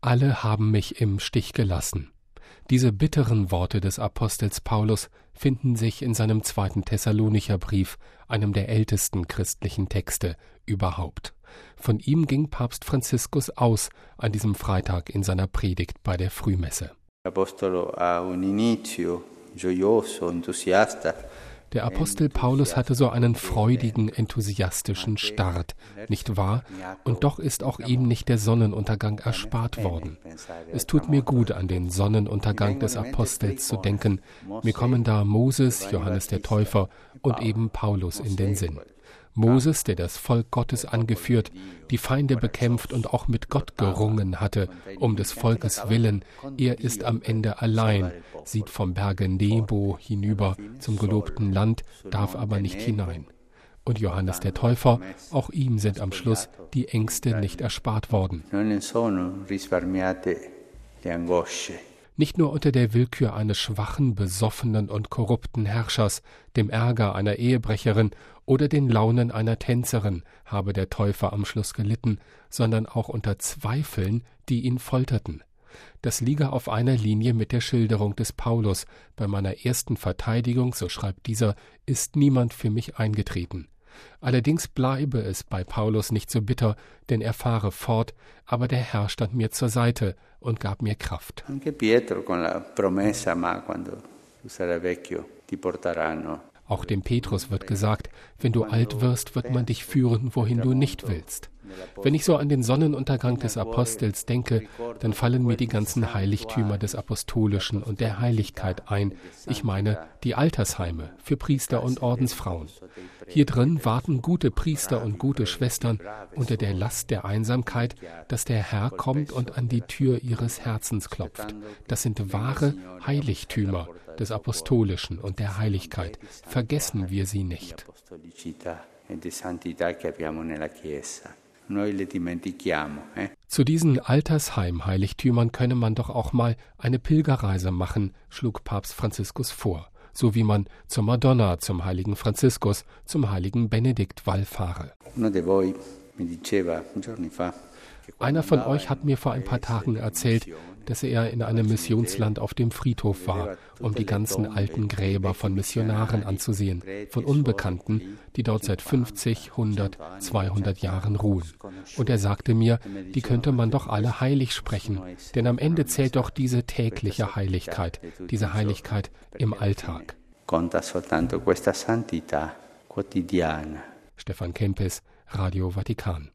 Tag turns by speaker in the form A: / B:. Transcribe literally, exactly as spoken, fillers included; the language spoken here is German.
A: Alle haben mich im Stich gelassen. Diese bitteren Worte des Apostels Paulus finden sich in seinem zweiten Thessalonicher Brief, einem der ältesten christlichen Texte überhaupt. Von ihm ging Papst Franziskus aus an diesem Freitag in seiner Predigt bei der Frühmesse. Der Apostel Paulus hatte so einen freudigen, enthusiastischen Start, nicht wahr? Und doch ist auch ihm nicht der Sonnenuntergang erspart worden. Es tut mir gut, an den Sonnenuntergang des Apostels zu denken. Mir kommen da Moses, Johannes der Täufer und eben Paulus in den Sinn. Moses, der das Volk Gottes angeführt, die Feinde bekämpft und auch mit Gott gerungen hatte, um des Volkes willen. Er ist am Ende allein, sieht vom Berge Nebo hinüber zum gelobten Land, darf aber nicht hinein. Und Johannes der Täufer, auch ihm sind am Schluss die Ängste nicht erspart worden. Nicht nur unter der Willkür eines schwachen, besoffenen und korrupten Herrschers, dem Ärger einer Ehebrecherin oder den Launen einer Tänzerin habe der Täufer am Schluss gelitten, sondern auch unter Zweifeln, die ihn folterten. Das liege auf einer Linie mit der Schilderung des Paulus. Bei meiner ersten Verteidigung, so schreibt dieser, ist niemand für mich eingetreten. Allerdings bleibe es bei Paulus nicht so bitter, denn er fahre fort, aber der Herr stand mir zur Seite und gab mir Kraft. Auch dem Petrus wird gesagt, wenn du alt wirst, wird man dich führen, wohin du nicht willst. Wenn ich so an den Sonnenuntergang des Apostels denke, dann fallen mir die ganzen Heiligtümer des Apostolischen und der Heiligkeit ein. Ich meine, die Altersheime für Priester und Ordensfrauen. Hier drin warten gute Priester und gute Schwestern unter der Last der Einsamkeit, dass der Herr kommt und an die Tür ihres Herzens klopft. Das sind wahre Heiligtümer des Apostolischen und der Heiligkeit. Vergessen wir sie nicht. Zu diesen Altersheim-Heiligtümern könne man doch auch mal eine Pilgerreise machen, schlug Papst Franziskus vor, so wie man zur Madonna, zum heiligen Franziskus, zum heiligen Benedikt wallfahre. Einer von euch hat mir vor ein paar Tagen erzählt, dass er in einem Missionsland auf dem Friedhof war, um die ganzen alten Gräber von Missionaren anzusehen, von Unbekannten, die dort seit fünfzig, hundert, zweihundert Jahren ruhen. Und er sagte mir, die könnte man doch alle heilig sprechen, denn am Ende zählt doch diese tägliche Heiligkeit, diese Heiligkeit im Alltag. Stefan Kempis, Radio Vatikan.